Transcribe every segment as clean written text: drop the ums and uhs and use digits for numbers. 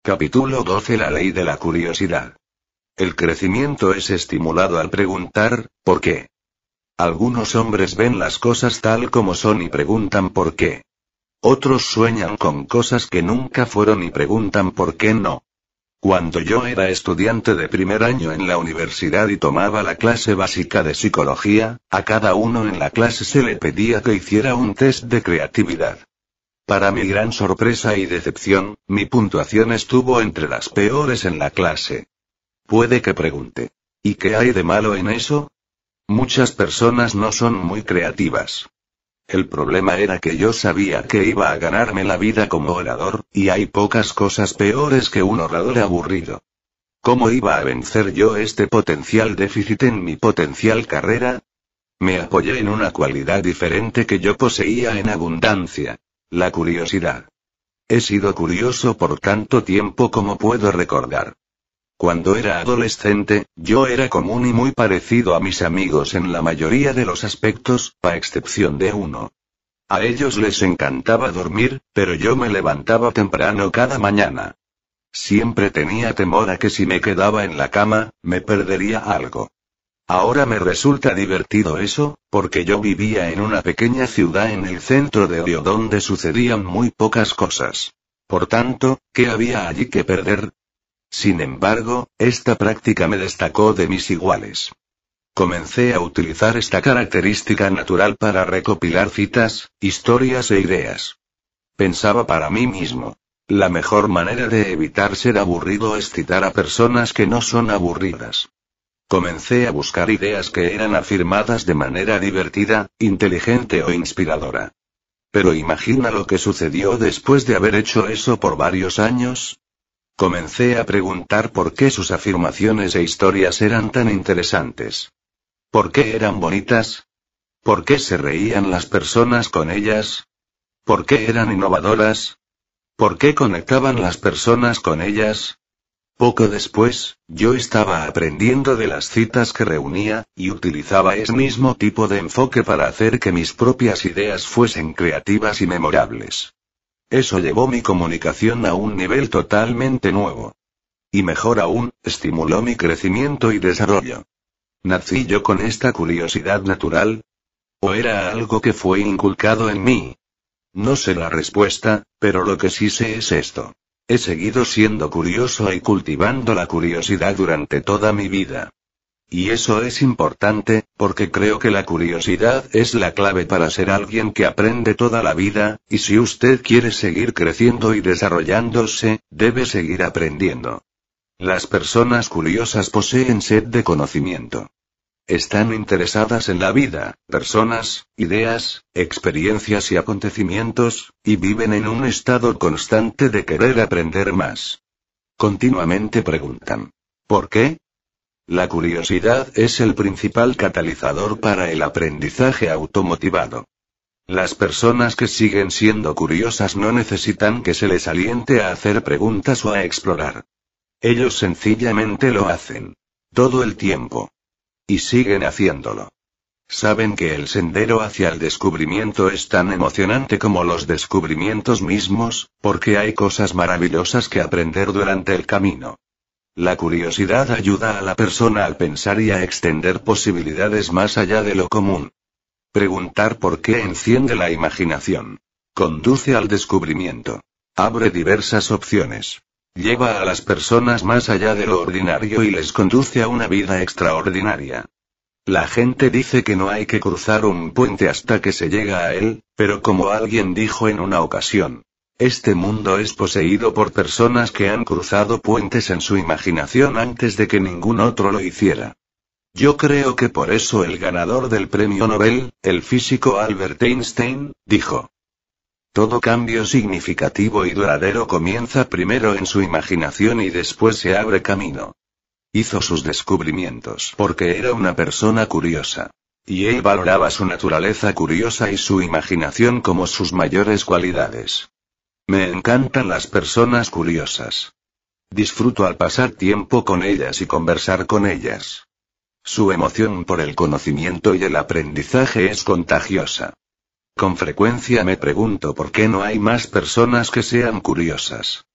Capítulo 12. La ley de la curiosidad. El crecimiento es estimulado al preguntar, ¿por qué? Algunos hombres ven las cosas tal como son y preguntan por qué. Otros sueñan con cosas que nunca fueron y preguntan por qué no. Cuando yo era estudiante de primer año en la universidad y tomaba la clase básica de psicología, a cada uno en la clase se le pedía que hiciera un test de creatividad. Para mi gran sorpresa y decepción, mi puntuación estuvo entre las peores en la clase. Puede que pregunte, ¿y qué hay de malo en eso? Muchas personas no son muy creativas. El problema era que yo sabía que iba a ganarme la vida como orador, y hay pocas cosas peores que un orador aburrido. ¿Cómo iba a vencer yo este potencial déficit en mi potencial carrera? Me apoyé en una cualidad diferente que yo poseía en abundancia: la curiosidad. He sido curioso por tanto tiempo como puedo recordar. Cuando era adolescente, yo era común y muy parecido a mis amigos en la mayoría de los aspectos, a excepción de uno. A ellos les encantaba dormir, pero yo me levantaba temprano cada mañana. Siempre tenía temor a que si me quedaba en la cama, me perdería algo. Ahora me resulta divertido eso, porque yo vivía en una pequeña ciudad en el centro de Ohio donde sucedían muy pocas cosas. Por tanto, ¿qué había allí que perder? Sin embargo, esta práctica me destacó de mis iguales. Comencé a utilizar esta característica natural para recopilar citas, historias e ideas. Pensaba para mí mismo: la mejor manera de evitar ser aburrido es citar a personas que no son aburridas. Comencé a buscar ideas que eran afirmadas de manera divertida, inteligente o inspiradora. Pero imagina lo que sucedió después de haber hecho eso por varios años. Comencé a preguntar por qué sus afirmaciones e historias eran tan interesantes. ¿Por qué eran bonitas? ¿Por qué se reían las personas con ellas? ¿Por qué eran innovadoras? ¿Por qué conectaban las personas con ellas? Poco después, yo estaba aprendiendo de las citas que reunía, y utilizaba ese mismo tipo de enfoque para hacer que mis propias ideas fuesen creativas y memorables. Eso llevó mi comunicación a un nivel totalmente nuevo. Y mejor aún, estimuló mi crecimiento y desarrollo. ¿Nací yo con esta curiosidad natural? ¿O era algo que fue inculcado en mí? No sé la respuesta, pero lo que sí sé es esto: he seguido siendo curioso y cultivando la curiosidad durante toda mi vida. Y eso es importante, porque creo que la curiosidad es la clave para ser alguien que aprende toda la vida, y si usted quiere seguir creciendo y desarrollándose, debe seguir aprendiendo. Las personas curiosas poseen sed de conocimiento. Están interesadas en la vida, personas, ideas, experiencias y acontecimientos, y viven en un estado constante de querer aprender más. Continuamente preguntan: ¿por qué? La curiosidad es el principal catalizador para el aprendizaje automotivado. Las personas que siguen siendo curiosas no necesitan que se les aliente a hacer preguntas o a explorar. Ellos sencillamente lo hacen. Todo el tiempo. Y siguen haciéndolo. Saben que el sendero hacia el descubrimiento es tan emocionante como los descubrimientos mismos, porque hay cosas maravillosas que aprender durante el camino. La curiosidad ayuda a la persona a pensar y a extender posibilidades más allá de lo común. Preguntar por qué enciende la imaginación. Conduce al descubrimiento. Abre diversas opciones. Lleva a las personas más allá de lo ordinario y les conduce a una vida extraordinaria. La gente dice que no hay que cruzar un puente hasta que se llega a él, pero como alguien dijo en una ocasión: este mundo es poseído por personas que han cruzado puentes en su imaginación antes de que ningún otro lo hiciera. Yo creo que por eso el ganador del premio Nobel, el físico Albert Einstein, dijo: todo cambio significativo y duradero comienza primero en su imaginación y después se abre camino. Hizo sus descubrimientos porque era una persona curiosa. Y él valoraba su naturaleza curiosa y su imaginación como sus mayores cualidades. Me encantan las personas curiosas. Disfruto al pasar tiempo con ellas y conversar con ellas. Su emoción por el conocimiento y el aprendizaje es contagiosa. Con frecuencia me pregunto por qué no hay más personas que sean curiosas.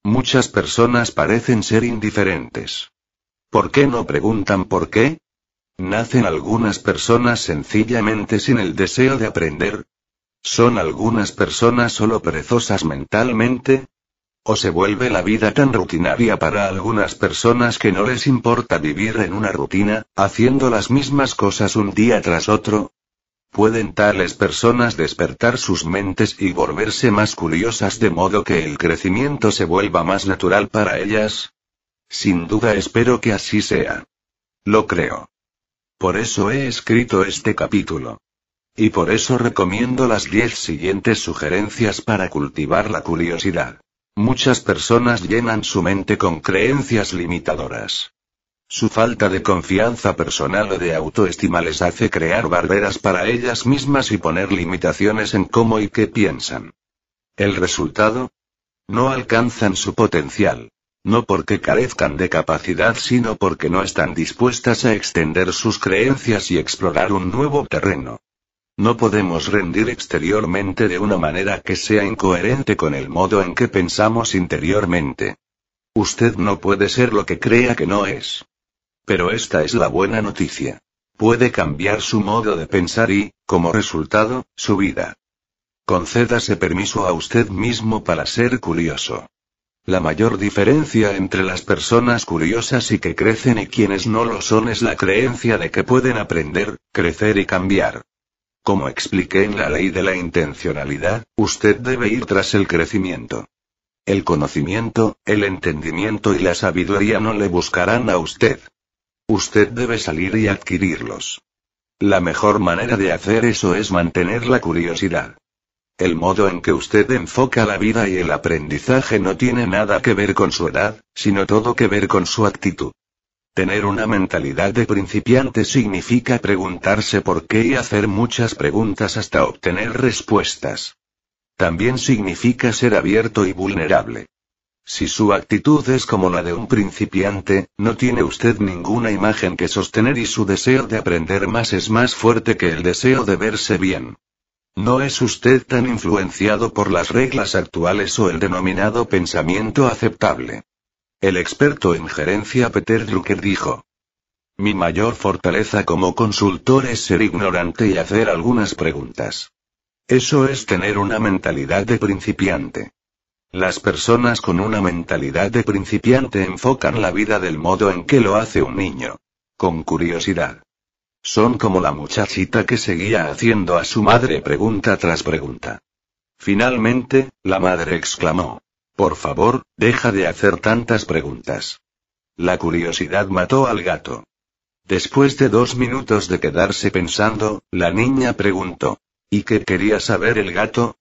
Muchas personas parecen ser indiferentes. ¿Por qué no preguntan por qué? ¿Nacen algunas personas sencillamente sin el deseo de aprender? ¿Son algunas personas solo perezosas mentalmente? ¿O se vuelve la vida tan rutinaria para algunas personas que no les importa vivir en una rutina, haciendo las mismas cosas un día tras otro? ¿Pueden tales personas despertar sus mentes y volverse más curiosas de modo que el crecimiento se vuelva más natural para ellas? Sin duda espero que así sea. Lo creo. Por eso he escrito este capítulo. Y por eso recomiendo las 10 siguientes sugerencias para cultivar la curiosidad. Muchas personas llenan su mente con creencias limitadoras. Su falta de confianza personal o de autoestima les hace crear barreras para ellas mismas y poner limitaciones en cómo y qué piensan. ¿El resultado? No alcanzan su potencial. No porque carezcan de capacidad, sino porque no están dispuestas a extender sus creencias y explorar un nuevo terreno. No podemos rendir exteriormente de una manera que sea incoherente con el modo en que pensamos interiormente. Usted no puede ser lo que crea que no es. Pero esta es la buena noticia. Puede cambiar su modo de pensar y, como resultado, su vida. Concédase permiso a usted mismo para ser curioso. La mayor diferencia entre las personas curiosas y que crecen y quienes no lo son es la creencia de que pueden aprender, crecer y cambiar. Como expliqué en la ley de la intencionalidad, usted debe ir tras el crecimiento. El conocimiento, el entendimiento y la sabiduría no le buscarán a usted. Usted debe salir y adquirirlos. La mejor manera de hacer eso es mantener la curiosidad. El modo en que usted enfoca la vida y el aprendizaje no tiene nada que ver con su edad, sino todo que ver con su actitud. Tener una mentalidad de principiante significa preguntarse por qué y hacer muchas preguntas hasta obtener respuestas. También significa ser abierto y vulnerable. Si su actitud es como la de un principiante, no tiene usted ninguna imagen que sostener y su deseo de aprender más es más fuerte que el deseo de verse bien. No es usted tan influenciado por las reglas actuales o el denominado pensamiento aceptable. El experto en gerencia Peter Drucker dijo: "Mi mayor fortaleza como consultor es ser ignorante y hacer algunas preguntas". Eso es tener una mentalidad de principiante. Las personas con una mentalidad de principiante enfocan la vida del modo en que lo hace un niño. Con curiosidad. Son como la muchachita que seguía haciendo a su madre pregunta tras pregunta. Finalmente, la madre exclamó: "Por favor, deja de hacer tantas preguntas". La curiosidad mató al gato. Después de 2 minutos de quedarse pensando, la niña preguntó: ¿y qué quería saber el gato?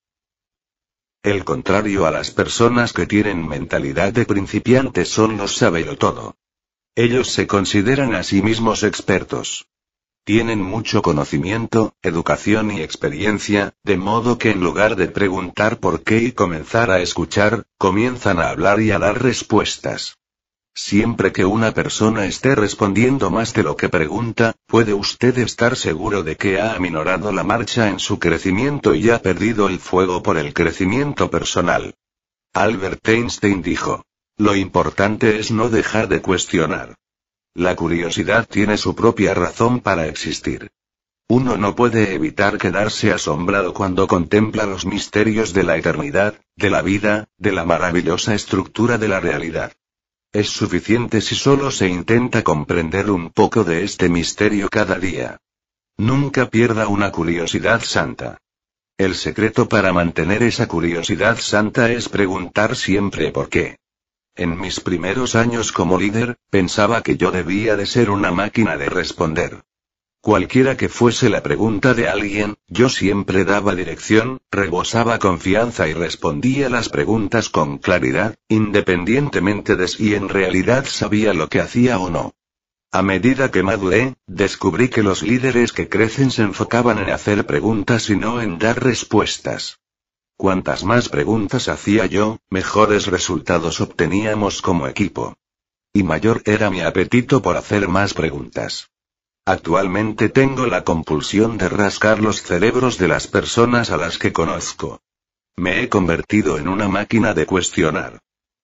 El contrario a las personas que tienen mentalidad de principiantes son los sabelotodo. Ellos se consideran a sí mismos expertos. Tienen mucho conocimiento, educación y experiencia, de modo que en lugar de preguntar por qué y comenzar a escuchar, comienzan a hablar y a dar respuestas. Siempre que una persona esté respondiendo más de lo que pregunta, puede usted estar seguro de que ha aminorado la marcha en su crecimiento y ha perdido el fuego por el crecimiento personal. Albert Einstein dijo: "Lo importante es no dejar de cuestionar". La curiosidad tiene su propia razón para existir. Uno no puede evitar quedarse asombrado cuando contempla los misterios de la eternidad, de la vida, de la maravillosa estructura de la realidad. Es suficiente si solo se intenta comprender un poco de este misterio cada día. Nunca pierda una curiosidad santa. El secreto para mantener esa curiosidad santa es preguntar siempre por qué. En mis primeros años como líder, pensaba que yo debía de ser una máquina de responder. Cualquiera que fuese la pregunta de alguien, yo siempre daba dirección, rebosaba confianza y respondía las preguntas con claridad, independientemente de si en realidad sabía lo que hacía o no. A medida que maduré, descubrí que los líderes que crecen se enfocaban en hacer preguntas y no en dar respuestas. Cuantas más preguntas hacía yo, mejores resultados obteníamos como equipo. Y mayor era mi apetito por hacer más preguntas. Actualmente tengo la compulsión de rascar los cerebros de las personas a las que conozco. Me he convertido en una máquina de cuestionar.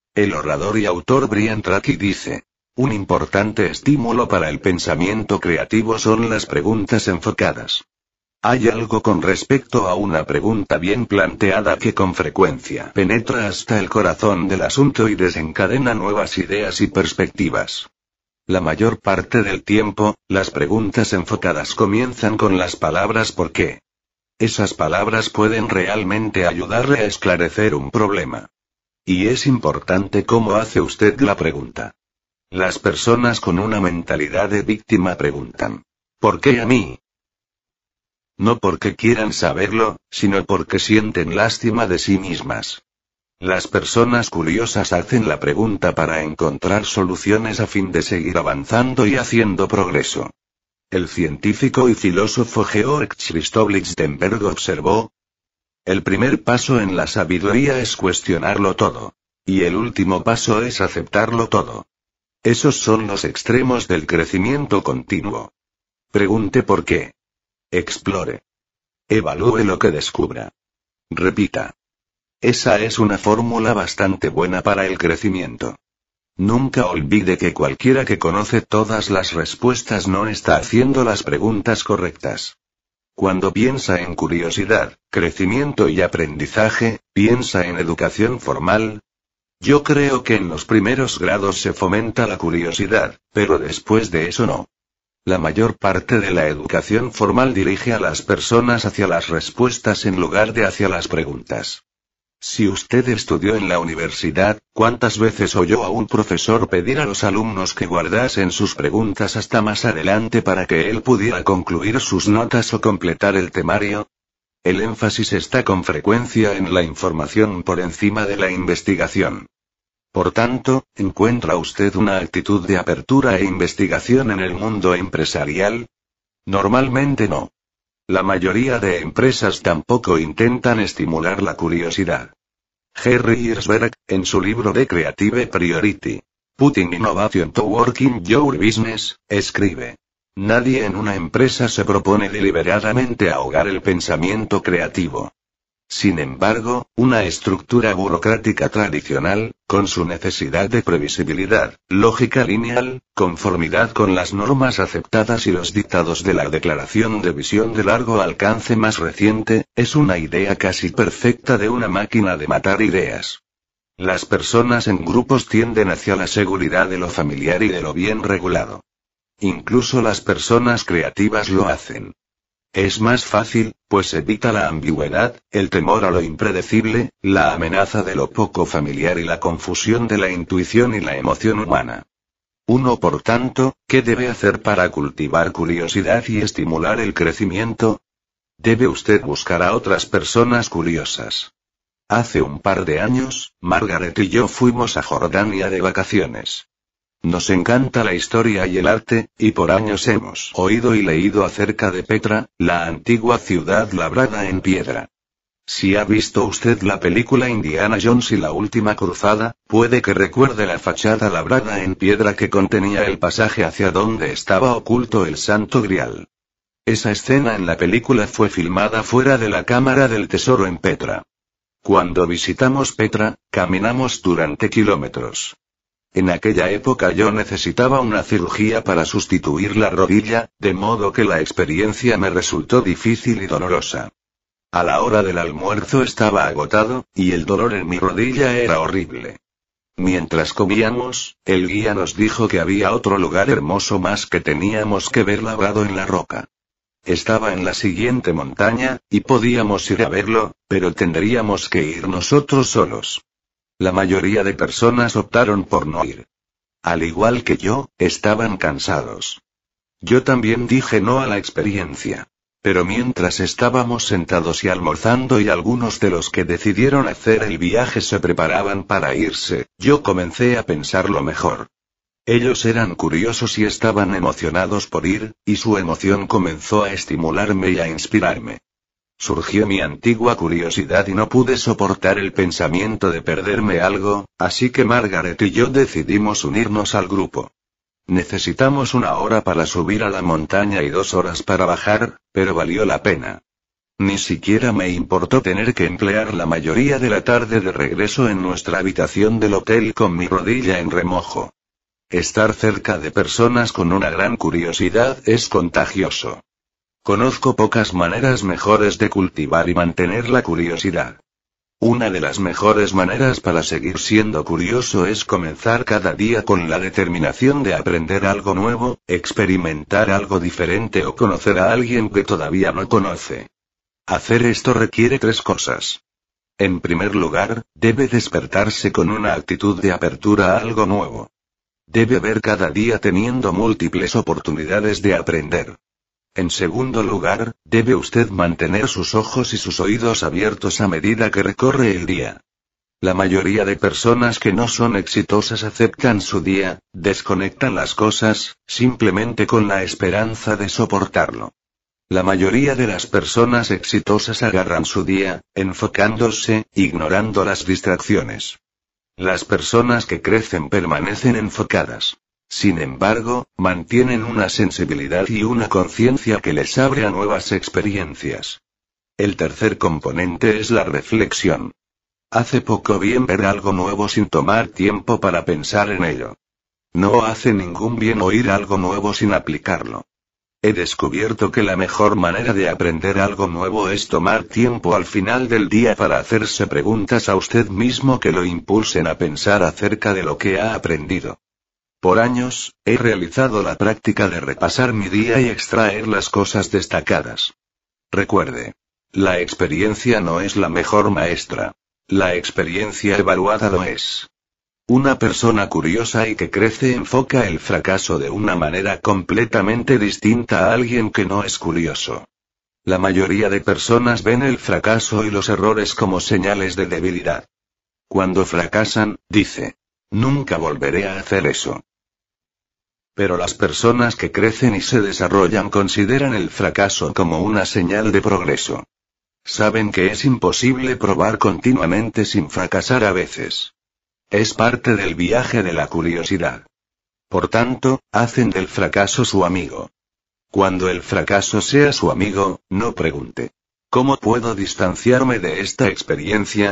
El orador y autor Brian Tracy dice: un importante estímulo para el pensamiento creativo son las preguntas enfocadas. Hay algo con respecto a una pregunta bien planteada que con frecuencia penetra hasta el corazón del asunto y desencadena nuevas ideas y perspectivas. La mayor parte del tiempo, las preguntas enfocadas comienzan con las palabras ¿por qué? Esas palabras pueden realmente ayudarle a esclarecer un problema. Y es importante cómo hace usted la pregunta. Las personas con una mentalidad de víctima preguntan: ¿por qué a mí? No porque quieran saberlo, sino porque sienten lástima de sí mismas. Las personas curiosas hacen la pregunta para encontrar soluciones a fin de seguir avanzando y haciendo progreso. El científico y filósofo Georg Christoph Lichtenberg observó: el primer paso en la sabiduría es cuestionarlo todo. Y el último paso es aceptarlo todo. Esos son los extremos del crecimiento continuo. Pregunte por qué. Explore. Evalúe lo que descubra. Repita. Esa es una fórmula bastante buena para el crecimiento. Nunca olvide que cualquiera que conoce todas las respuestas no está haciendo las preguntas correctas. Cuando piensa en curiosidad, crecimiento y aprendizaje, piensa en educación formal. Yo creo que en los primeros grados se fomenta la curiosidad, pero después de eso no. La mayor parte de la educación formal dirige a las personas hacia las respuestas en lugar de hacia las preguntas. Si usted estudió en la universidad, ¿cuántas veces oyó a un profesor pedir a los alumnos que guardasen sus preguntas hasta más adelante para que él pudiera concluir sus notas o completar el temario? El énfasis está con frecuencia en la información por encima de la investigación. Por tanto, ¿encuentra usted una actitud de apertura e investigación en el mundo empresarial? Normalmente no. La mayoría de empresas tampoco intentan estimular la curiosidad. Jerry Hirschberg, en su libro The Creative Priority, Putting Innovation to Work in Your Business, escribe: nadie en una empresa se propone deliberadamente ahogar el pensamiento creativo. Sin embargo, una estructura burocrática tradicional, con su necesidad de previsibilidad, lógica lineal, conformidad con las normas aceptadas y los dictados de la Declaración de Visión de Largo Alcance más reciente, es una idea casi perfecta de una máquina de matar ideas. Las personas en grupos tienden hacia la seguridad de lo familiar y de lo bien regulado. Incluso las personas creativas lo hacen. Es más fácil, pues evita la ambigüedad, el temor a lo impredecible, la amenaza de lo poco familiar y la confusión de la intuición y la emoción humana. Uno, por tanto, ¿qué debe hacer para cultivar curiosidad y estimular el crecimiento? Debe usted buscar a otras personas curiosas. Hace un par de años, Margaret y yo fuimos a Jordania de vacaciones. Nos encanta la historia y el arte, y por años hemos oído y leído acerca de Petra, la antigua ciudad labrada en piedra. Si ha visto usted la película Indiana Jones y la última cruzada, puede que recuerde la fachada labrada en piedra que contenía el pasaje hacia donde estaba oculto el Santo Grial. Esa escena en la película fue filmada fuera de la Cámara del Tesoro en Petra. Cuando visitamos Petra, caminamos durante kilómetros. En aquella época yo necesitaba una cirugía para sustituir la rodilla, de modo que la experiencia me resultó difícil y dolorosa. A la hora del almuerzo estaba agotado, y el dolor en mi rodilla era horrible. Mientras comíamos, el guía nos dijo que había otro lugar hermoso más que teníamos que ver labrado en la roca. Estaba en la siguiente montaña, y podíamos ir a verlo, pero tendríamos que ir nosotros solos. La mayoría de personas optaron por no ir. Al igual que yo, estaban cansados. Yo también dije no a la experiencia. Pero mientras estábamos sentados y almorzando y algunos de los que decidieron hacer el viaje se preparaban para irse, yo comencé a pensarlo mejor. Ellos eran curiosos y estaban emocionados por ir, y su emoción comenzó a estimularme y a inspirarme. Surgió mi antigua curiosidad y no pude soportar el pensamiento de perderme algo, así que Margaret y yo decidimos unirnos al grupo. Necesitamos 1 hora para subir a la montaña y 2 horas para bajar, pero valió la pena. Ni siquiera me importó tener que emplear la mayoría de la tarde de regreso en nuestra habitación del hotel con mi rodilla en remojo. Estar cerca de personas con una gran curiosidad es contagioso. Conozco pocas maneras mejores de cultivar y mantener la curiosidad. Una de las mejores maneras para seguir siendo curioso es comenzar cada día con la determinación de aprender algo nuevo, experimentar algo diferente o conocer a alguien que todavía no conoce. Hacer esto requiere 3 cosas. En primer lugar, debe despertarse con una actitud de apertura a algo nuevo. Debe ver cada día teniendo múltiples oportunidades de aprender. En segundo lugar, debe usted mantener sus ojos y sus oídos abiertos a medida que recorre el día. La mayoría de personas que no son exitosas aceptan su día, desconectan las cosas, simplemente con la esperanza de soportarlo. La mayoría de las personas exitosas agarran su día, enfocándose, ignorando las distracciones. Las personas que crecen permanecen enfocadas. Sin embargo, mantienen una sensibilidad y una conciencia que les abre a nuevas experiencias. El tercer componente es la reflexión. Hace poco bien ver algo nuevo sin tomar tiempo para pensar en ello. No hace ningún bien oír algo nuevo sin aplicarlo. He descubierto que la mejor manera de aprender algo nuevo es tomar tiempo al final del día para hacerse preguntas a usted mismo que lo impulsen a pensar acerca de lo que ha aprendido. Por años, he realizado la práctica de repasar mi día y extraer las cosas destacadas. Recuerde, la experiencia no es la mejor maestra. La experiencia evaluada lo es. Una persona curiosa y que crece enfoca el fracaso de una manera completamente distinta a alguien que no es curioso. La mayoría de personas ven el fracaso y los errores como señales de debilidad. Cuando fracasan, dice, nunca volveré a hacer eso. Pero las personas que crecen y se desarrollan consideran el fracaso como una señal de progreso. Saben que es imposible probar continuamente sin fracasar a veces. Es parte del viaje de la curiosidad. Por tanto, hacen del fracaso su amigo. Cuando el fracaso sea su amigo, no pregunte, ¿cómo puedo distanciarme de esta experiencia?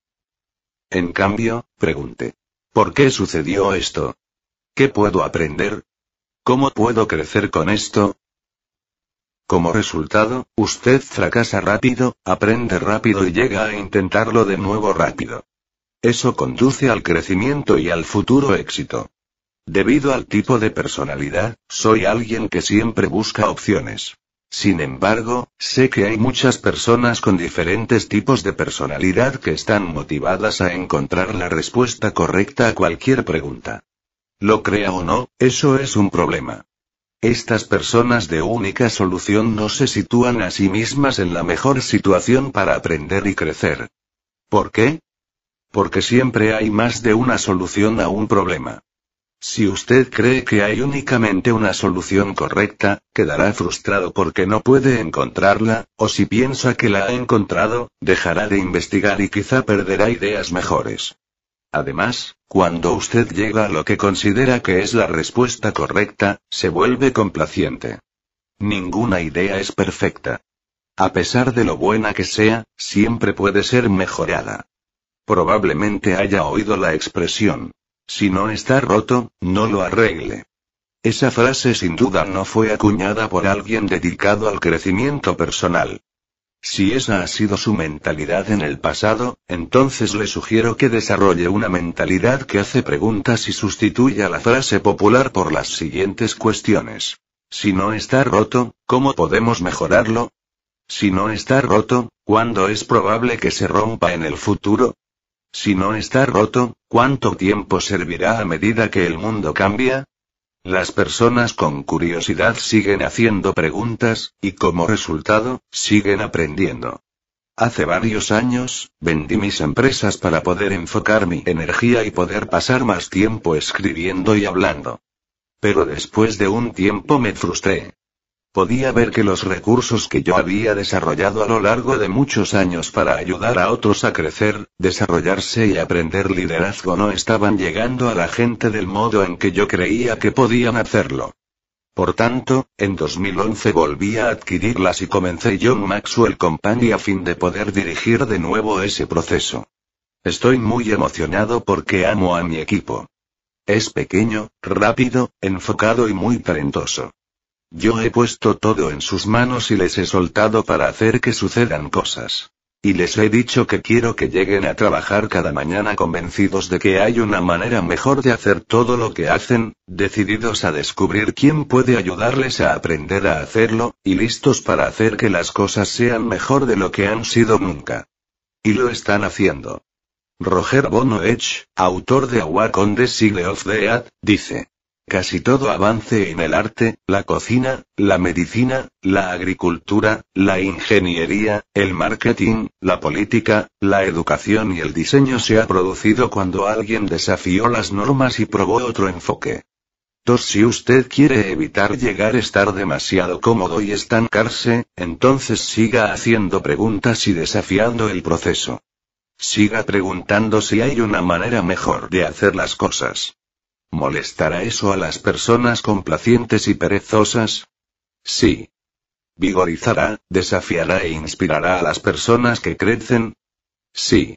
En cambio, pregunte, ¿por qué sucedió esto? ¿Qué puedo aprender? ¿Cómo puedo crecer con esto? Como resultado, usted fracasa rápido, aprende rápido y llega a intentarlo de nuevo rápido. Eso conduce al crecimiento y al futuro éxito. Debido al tipo de personalidad, soy alguien que siempre busca opciones. Sin embargo, sé que hay muchas personas con diferentes tipos de personalidad que están motivadas a encontrar la respuesta correcta a cualquier pregunta. Lo crea o no, eso es un problema. Estas personas de única solución no se sitúan a sí mismas en la mejor situación para aprender y crecer. ¿Por qué? Porque siempre hay más de una solución a un problema. Si usted cree que hay únicamente una solución correcta, quedará frustrado porque no puede encontrarla, o si piensa que la ha encontrado, dejará de investigar y quizá perderá ideas mejores. Además, cuando usted llega a lo que considera que es la respuesta correcta, se vuelve complaciente. Ninguna idea es perfecta. A pesar de lo buena que sea, siempre puede ser mejorada. Probablemente haya oído la expresión, si no está roto, no lo arregle. Esa frase sin duda no fue acuñada por alguien dedicado al crecimiento personal. Si esa ha sido su mentalidad en el pasado, entonces le sugiero que desarrolle una mentalidad que hace preguntas y sustituya la frase popular por las siguientes cuestiones. Si no está roto, ¿cómo podemos mejorarlo? Si no está roto, ¿cuándo es probable que se rompa en el futuro? Si no está roto, ¿cuánto tiempo servirá a medida que el mundo cambia? Las personas con curiosidad siguen haciendo preguntas, y como resultado, siguen aprendiendo. Hace varios años, vendí mis empresas para poder enfocar mi energía y poder pasar más tiempo escribiendo y hablando. Pero después de un tiempo me frustré. Podía ver que los recursos que yo había desarrollado a lo largo de muchos años para ayudar a otros a crecer, desarrollarse y aprender liderazgo no estaban llegando a la gente del modo en que yo creía que podían hacerlo. Por tanto, en 2011 volví a adquirirlas y comencé John Maxwell Company a fin de poder dirigir de nuevo ese proceso. Estoy muy emocionado porque amo a mi equipo. Es pequeño, rápido, enfocado y muy talentoso. Yo he puesto todo en sus manos y les he soltado para hacer que sucedan cosas. Y les he dicho que quiero que lleguen a trabajar cada mañana convencidos de que hay una manera mejor de hacer todo lo que hacen, decididos a descubrir quién puede ayudarles a aprender a hacerlo, y listos para hacer que las cosas sean mejor de lo que han sido nunca. Y lo están haciendo. Roger Bonnoech, autor de A Walk on the Side of Death, dice: casi todo avance en el arte, la cocina, la medicina, la agricultura, la ingeniería, el marketing, la política, la educación y el diseño se ha producido cuando alguien desafió las normas y probó otro enfoque. Si usted quiere evitar llegar a estar demasiado cómodo y estancarse, entonces siga haciendo preguntas y desafiando el proceso. Siga preguntando si hay una manera mejor de hacer las cosas. ¿Molestará eso a las personas complacientes y perezosas? Sí. ¿Vigorizará, desafiará e inspirará a las personas que crecen? Sí.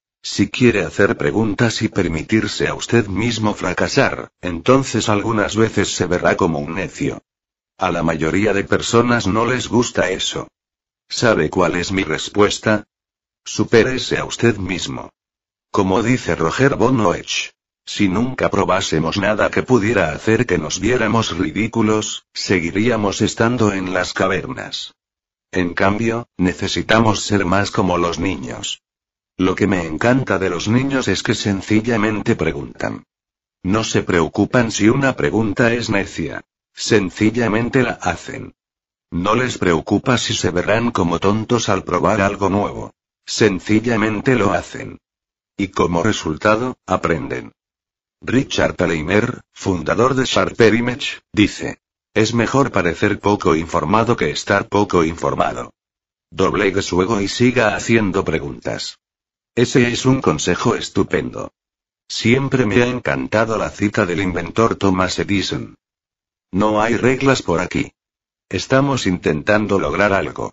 Si quiere hacer preguntas y permitirse a usted mismo fracasar, entonces algunas veces se verá como un necio. A la mayoría de personas no les gusta eso. ¿Sabe cuál es mi respuesta? Supérese a usted mismo. Como dice Roger Bonnoech. Si nunca probásemos nada que pudiera hacer que nos viéramos ridículos, seguiríamos estando en las cavernas. En cambio, necesitamos ser más como los niños. Lo que me encanta de los niños es que sencillamente preguntan. No se preocupan si una pregunta es necia. Sencillamente la hacen. No les preocupa si se verán como tontos al probar algo nuevo. Sencillamente lo hacen. Y como resultado, aprenden. Richard Pleimer, fundador de Sharper Image, dice: es mejor parecer poco informado que estar poco informado. Doblegue su ego y siga haciendo preguntas. Ese es un consejo estupendo. Siempre me ha encantado la cita del inventor Thomas Edison. No hay reglas por aquí. Estamos intentando lograr algo.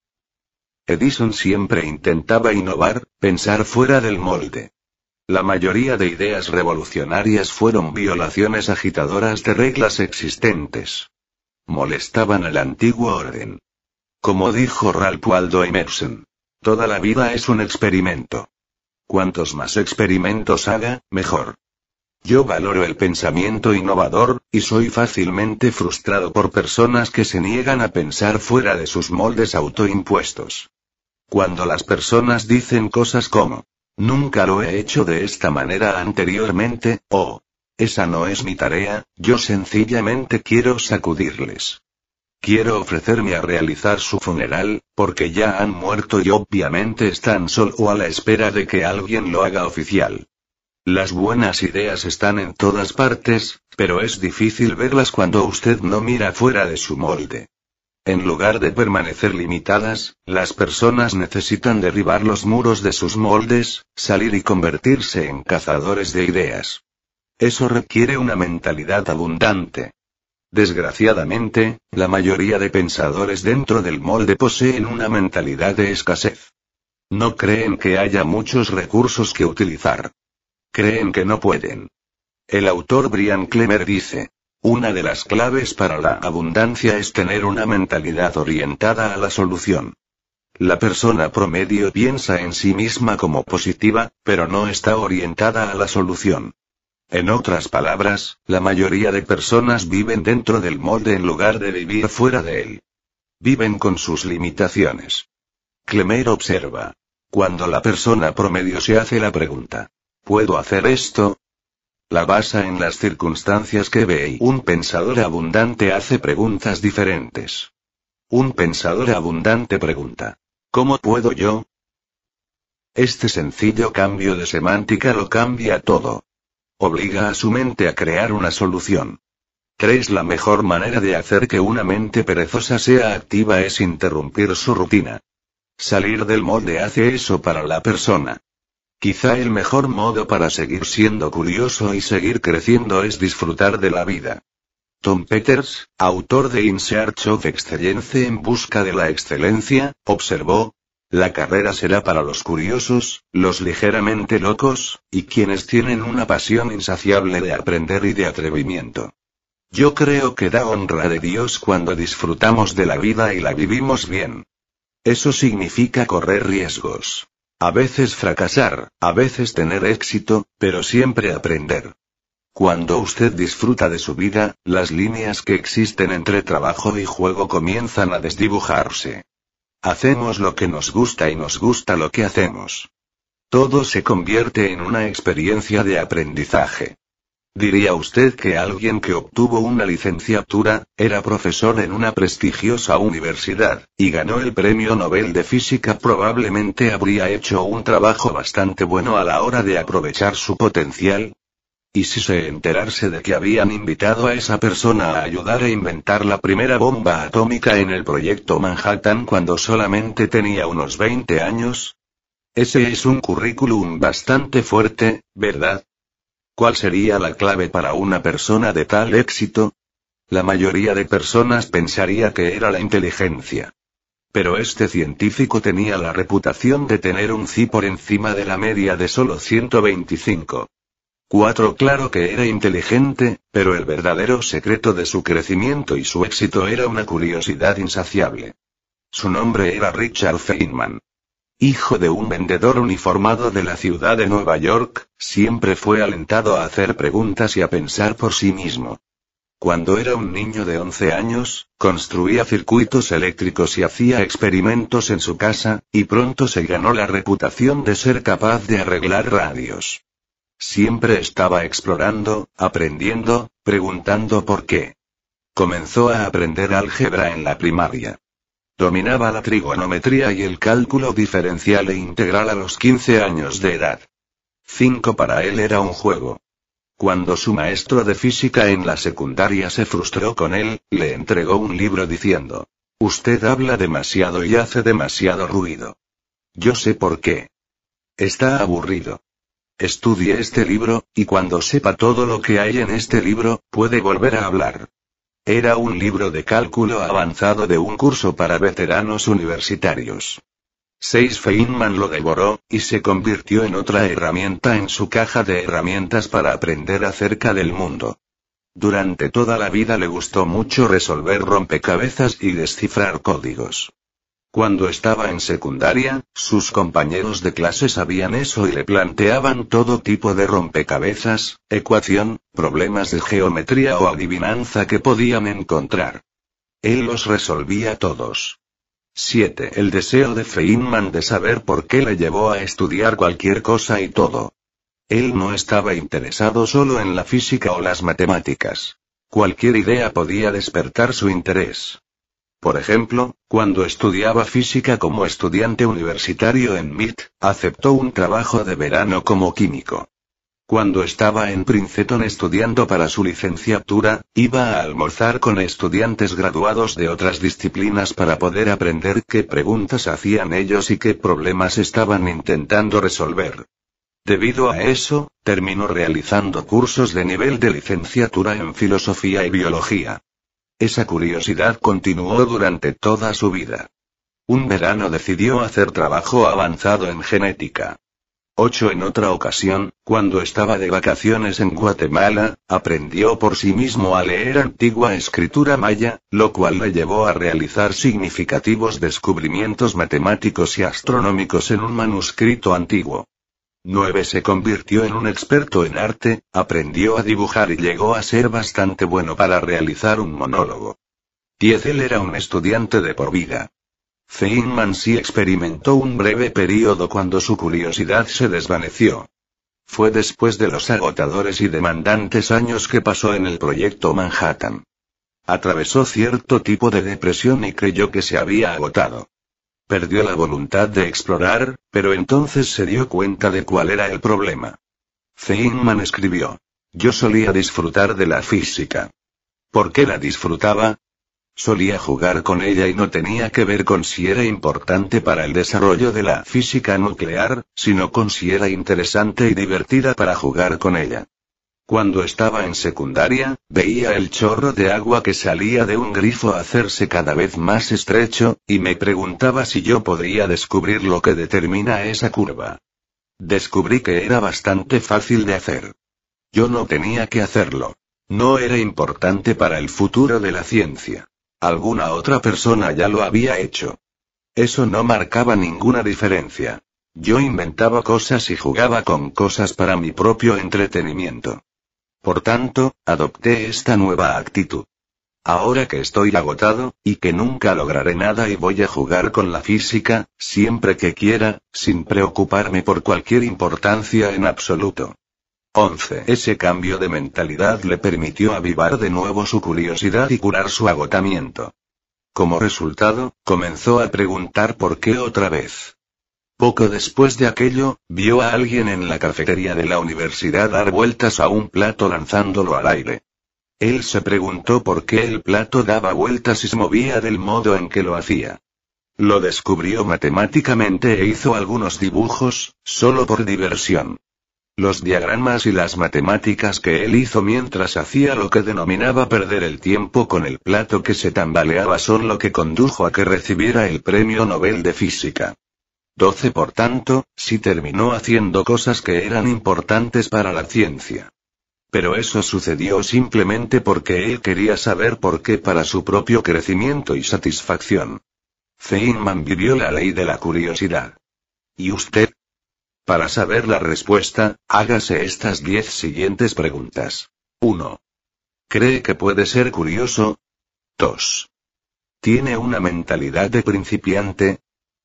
Edison siempre intentaba innovar, pensar fuera del molde. La mayoría de ideas revolucionarias fueron violaciones agitadoras de reglas existentes. Molestaban al antiguo orden. Como dijo Ralph Waldo Emerson, toda la vida es un experimento. Cuantos más experimentos haga, mejor. Yo valoro el pensamiento innovador, y soy fácilmente frustrado por personas que se niegan a pensar fuera de sus moldes autoimpuestos. Cuando las personas dicen cosas como: nunca lo he hecho de esta manera anteriormente, o esa no es mi tarea, yo sencillamente quiero sacudirles. Quiero ofrecerme a realizar su funeral, porque ya han muerto y obviamente están solo a la espera de que alguien lo haga oficial. Las buenas ideas están en todas partes, pero es difícil verlas cuando usted no mira fuera de su molde. En lugar de permanecer limitadas, las personas necesitan derribar los muros de sus moldes, salir y convertirse en cazadores de ideas. Eso requiere una mentalidad abundante. Desgraciadamente, la mayoría de pensadores dentro del molde poseen una mentalidad de escasez. No creen que haya muchos recursos que utilizar. Creen que no pueden. El autor Brian Clemer dice: una de las claves para la abundancia es tener una mentalidad orientada a la solución. La persona promedio piensa en sí misma como positiva, pero no está orientada a la solución. En otras palabras, la mayoría de personas viven dentro del molde en lugar de vivir fuera de él. Viven con sus limitaciones. Clemer observa: cuando la persona promedio se hace la pregunta, ¿puedo hacer esto?, la basa en las circunstancias que ve y un pensador abundante hace preguntas diferentes. Un pensador abundante pregunta: ¿cómo puedo yo? Este sencillo cambio de semántica lo cambia todo. Obliga a su mente a crear una solución. La mejor manera de hacer que una mente perezosa sea activa es interrumpir su rutina. Salir del molde hace eso para la persona. Quizá el mejor modo para seguir siendo curioso y seguir creciendo es disfrutar de la vida. Tom Peters, autor de In Search of Excellence en busca de la excelencia, observó: la carrera será para los curiosos, los ligeramente locos, y quienes tienen una pasión insaciable de aprender y de atrevimiento. Yo creo que da honra de Dios cuando disfrutamos de la vida y la vivimos bien. Eso significa correr riesgos. A veces fracasar, a veces tener éxito, pero siempre aprender. Cuando usted disfruta de su vida, las líneas que existen entre trabajo y juego comienzan a desdibujarse. Hacemos lo que nos gusta y nos gusta lo que hacemos. Todo se convierte en una experiencia de aprendizaje. ¿Diría usted que alguien que obtuvo una licenciatura, era profesor en una prestigiosa universidad, y ganó el Premio Nobel de Física probablemente habría hecho un trabajo bastante bueno a la hora de aprovechar su potencial? ¿Y si se enterase de que habían invitado a esa persona a ayudar a inventar la primera bomba atómica en el proyecto Manhattan cuando solamente tenía unos 20 años? Ese es un currículum bastante fuerte, ¿verdad? ¿Cuál sería la clave para una persona de tal éxito? La mayoría de personas pensaría que era la inteligencia. Pero este científico tenía la reputación de tener un CI por encima de la media de solo 125. Claro que era inteligente, pero el verdadero secreto de su crecimiento y su éxito era una curiosidad insaciable. Su nombre era Richard Feynman. Hijo de un vendedor uniformado de la ciudad de Nueva York, siempre fue alentado a hacer preguntas y a pensar por sí mismo. Cuando era un niño de 11 años, construía circuitos eléctricos y hacía experimentos en su casa, y pronto se ganó la reputación de ser capaz de arreglar radios. Siempre estaba explorando, aprendiendo, preguntando por qué. Comenzó a aprender álgebra en la primaria. Dominaba la trigonometría y el cálculo diferencial e integral a los 15 años de edad. 5 para él era un juego. Cuando su maestro de física en la secundaria se frustró con él, le entregó un libro diciendo: usted habla demasiado y hace demasiado ruido. Yo sé por qué. Está aburrido. Estudie este libro, y cuando sepa todo lo que hay en este libro, puede volver a hablar. Era un libro de cálculo avanzado de un curso para veteranos universitarios. Feynman lo devoró, y se convirtió en otra herramienta en su caja de herramientas para aprender acerca del mundo. Durante toda la vida le gustó mucho resolver rompecabezas y descifrar códigos. Cuando estaba en secundaria, sus compañeros de clase sabían eso y le planteaban todo tipo de rompecabezas, ecuación, problemas de geometría o adivinanza que podían encontrar. Él los resolvía todos. 7. El deseo de Feynman de saber por qué le llevó a estudiar cualquier cosa y todo. Él no estaba interesado solo en la física o las matemáticas. Cualquier idea podía despertar su interés. Por ejemplo, cuando estudiaba física como estudiante universitario en MIT, aceptó un trabajo de verano como químico. Cuando estaba en Princeton estudiando para su licenciatura, iba a almorzar con estudiantes graduados de otras disciplinas para poder aprender qué preguntas hacían ellos y qué problemas estaban intentando resolver. Debido a eso, terminó realizando cursos de nivel de licenciatura en filosofía y biología. Esa curiosidad continuó durante toda su vida. Un verano decidió hacer trabajo avanzado en genética. 8. En otra ocasión, cuando estaba de vacaciones en Guatemala, aprendió por sí mismo a leer antigua escritura maya, lo cual le llevó a realizar significativos descubrimientos matemáticos y astronómicos en un manuscrito antiguo. 9. Se convirtió en un experto en arte, aprendió a dibujar y llegó a ser bastante bueno para realizar un monólogo. 10. Él era un estudiante de por vida. Feynman sí experimentó un breve período cuando su curiosidad se desvaneció. Fue después de los agotadores y demandantes años que pasó en el proyecto Manhattan. Atravesó cierto tipo de depresión y creyó que se había agotado. Perdió la voluntad de explorar, pero entonces se dio cuenta de cuál era el problema. Feynman escribió: yo solía disfrutar de la física. ¿Por qué la disfrutaba? Solía jugar con ella y no tenía que ver con si era importante para el desarrollo de la física nuclear, sino con si era interesante y divertida para jugar con ella. Cuando estaba en secundaria, veía el chorro de agua que salía de un grifo hacerse cada vez más estrecho, y me preguntaba si yo podría descubrir lo que determina esa curva. Descubrí que era bastante fácil de hacer. Yo no tenía que hacerlo. No era importante para el futuro de la ciencia. Alguna otra persona ya lo había hecho. Eso no marcaba ninguna diferencia. Yo inventaba cosas y jugaba con cosas para mi propio entretenimiento. Por tanto, adopté esta nueva actitud. Ahora que estoy agotado, y que nunca lograré nada y voy a jugar con la física, siempre que quiera, sin preocuparme por cualquier importancia en absoluto. 11. Ese cambio de mentalidad le permitió avivar de nuevo su curiosidad y curar su agotamiento. Como resultado, comenzó a preguntar por qué otra vez. Poco después de aquello, vio a alguien en la cafetería de la universidad dar vueltas a un plato lanzándolo al aire. Él se preguntó por qué el plato daba vueltas y se movía del modo en que lo hacía. Lo descubrió matemáticamente e hizo algunos dibujos, solo por diversión. Los diagramas y las matemáticas que él hizo mientras hacía lo que denominaba perder el tiempo con el plato que se tambaleaba son lo que condujo a que recibiera el Premio Nobel de Física. 12. Por tanto, sí terminó haciendo cosas que eran importantes para la ciencia. Pero eso sucedió simplemente porque él quería saber por qué para su propio crecimiento y satisfacción. Feynman vivió la ley de la curiosidad. ¿Y usted? Para saber la respuesta, hágase estas 10 siguientes preguntas. 1. ¿Cree que puede ser curioso? 2. ¿Tiene una mentalidad de principiante?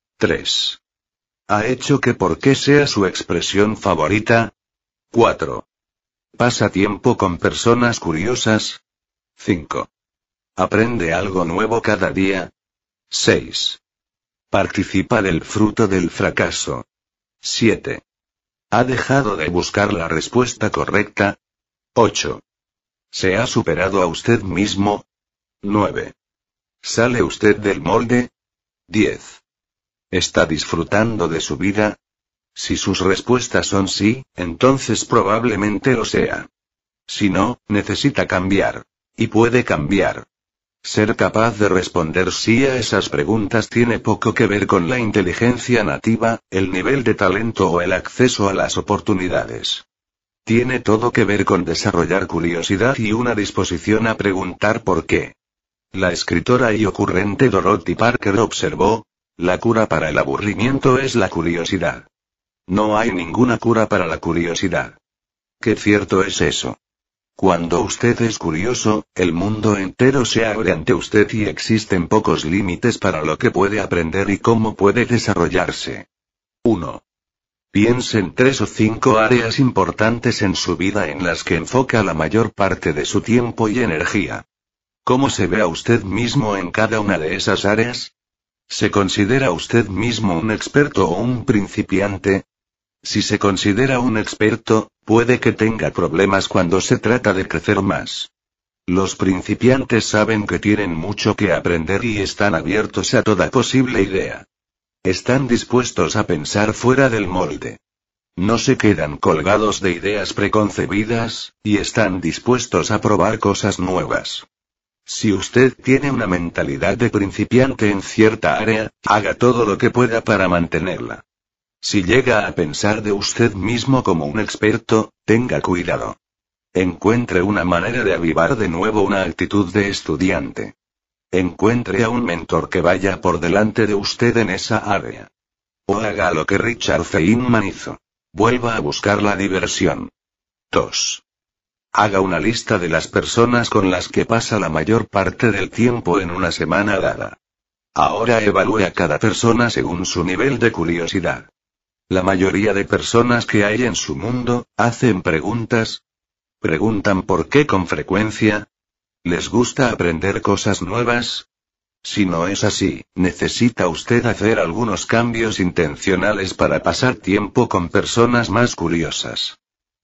3. ¿Ha hecho que por qué sea su expresión favorita? 4. ¿Pasa tiempo con personas curiosas? 5. ¿Aprende algo nuevo cada día? 6. ¿Participa del fruto del fracaso? 7. ¿Ha dejado de buscar la respuesta correcta? 8. ¿Se ha superado a usted mismo? 9. ¿Sale usted del molde? 10. ¿Está disfrutando de su vida? Si sus respuestas son sí, entonces probablemente lo sea. Si no, necesita cambiar. Y puede cambiar. Ser capaz de responder sí a esas preguntas tiene poco que ver con la inteligencia nativa, el nivel de talento o el acceso a las oportunidades. Tiene todo que ver con desarrollar curiosidad y una disposición a preguntar por qué. La escritora y ocurrente Dorothy Parker observó: la cura para el aburrimiento es la curiosidad. No hay ninguna cura para la curiosidad. Qué cierto es eso. Cuando usted es curioso, el mundo entero se abre ante usted y existen pocos límites para lo que puede aprender y cómo puede desarrollarse. 1. Piense en 3 o 5 áreas importantes en su vida en las que enfoca la mayor parte de su tiempo y energía. ¿Cómo se ve a usted mismo en cada una de esas áreas? ¿Se considera usted mismo un experto o un principiante? Si se considera un experto, puede que tenga problemas cuando se trata de crecer más. Los principiantes saben que tienen mucho que aprender y están abiertos a toda posible idea. Están dispuestos a pensar fuera del molde. No se quedan colgados de ideas preconcebidas, y están dispuestos a probar cosas nuevas. Si usted tiene una mentalidad de principiante en cierta área, haga todo lo que pueda para mantenerla. Si llega a pensar de usted mismo como un experto, tenga cuidado. Encuentre una manera de avivar de nuevo una actitud de estudiante. Encuentre a un mentor que vaya por delante de usted en esa área. O haga lo que Richard Feynman hizo. Vuelva a buscar la diversión. 2. Haga una lista de las personas con las que pasa la mayor parte del tiempo en una semana dada. Ahora evalúe a cada persona según su nivel de curiosidad. La mayoría de personas que hay en su mundo, hacen preguntas. ¿Preguntan por qué con frecuencia? ¿Les gusta aprender cosas nuevas? Si no es así, necesita usted hacer algunos cambios intencionales para pasar tiempo con personas más curiosas.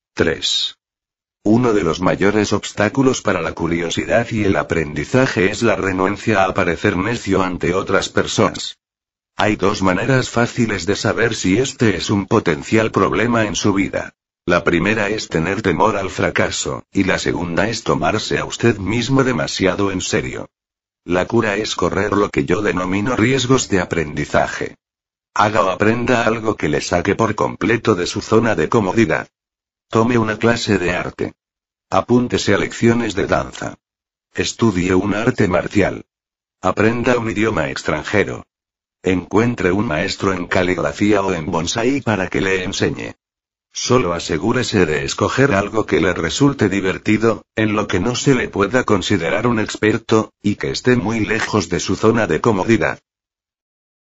3. Uno de los mayores obstáculos para la curiosidad y el aprendizaje es la renuencia a parecer necio ante otras personas. Hay 2 maneras fáciles de saber si este es un potencial problema en su vida. La primera es tener temor al fracaso, y la segunda es tomarse a usted mismo demasiado en serio. La cura es correr lo que yo denomino riesgos de aprendizaje. Haga o aprenda algo que le saque por completo de su zona de comodidad. Tome una clase de arte. Apúntese a lecciones de danza. Estudie un arte marcial. Aprenda un idioma extranjero. Encuentre un maestro en caligrafía o en bonsái para que le enseñe. Solo asegúrese de escoger algo que le resulte divertido, en lo que no se le pueda considerar un experto, y que esté muy lejos de su zona de comodidad.